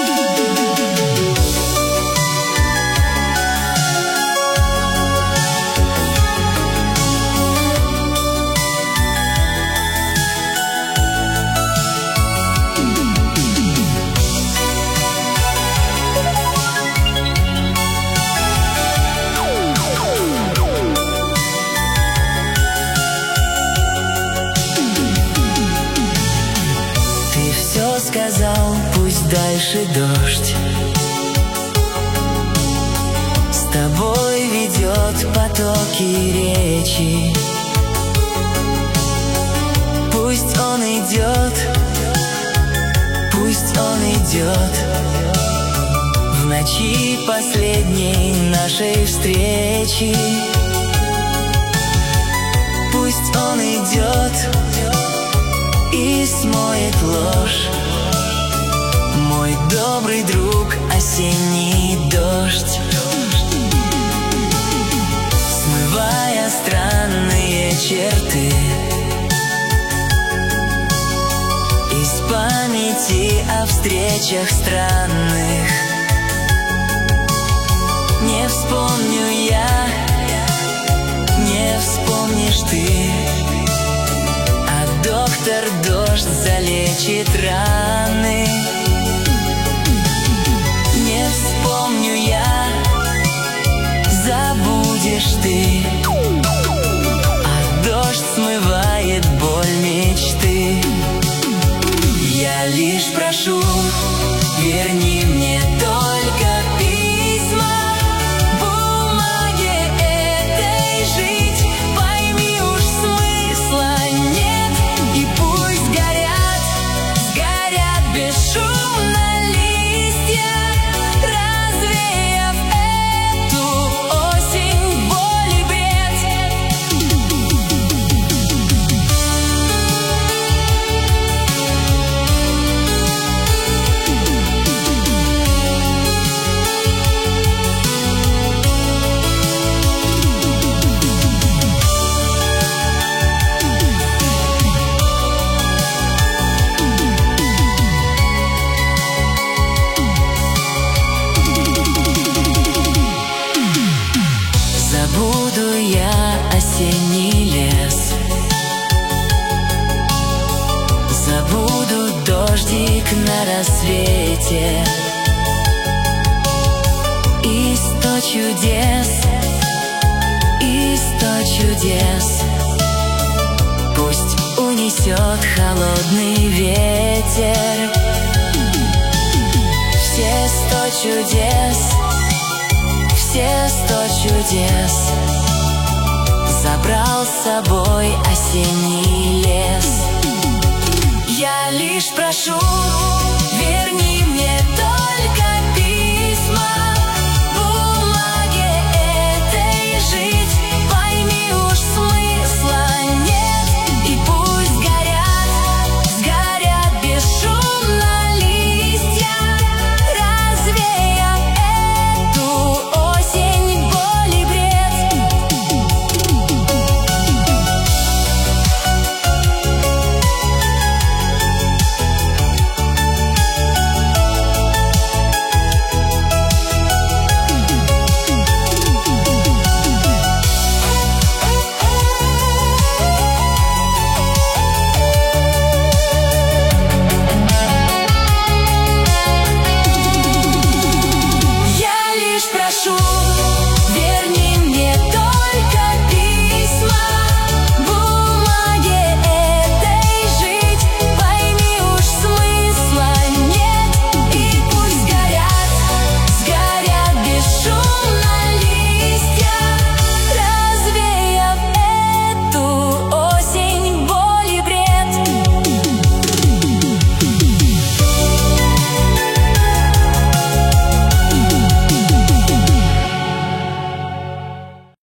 Сказал, пусть дальше дождь с тобой ведет потоки речи. Пусть он идет, пусть он идет в ночи последней нашей встречи. Пусть он идет и смоет ложь, мой добрый друг, осенний дождь, смывая странные черты из памяти о встречах странных. Не вспомню я, не вспомнишь ты, а доктор дождь залечит раны. Не вспомню я, забудешь ты, а дождь смывает боль мечты. Я лишь прошу, верни мне только письма, бумаге этой жить, пойми уж смысла нет, и пусть горят, сгорят бесшумно листья, развеяв эту осень, боль и бред. Забуду я осенний лес, забуду дождик на рассвете и 100 чудес, и 100 чудес пусть унесет холодный ветер. Все 100 чудес, все 100 чудес забрал с собой осенний лес. Я лишь прошу, верни мне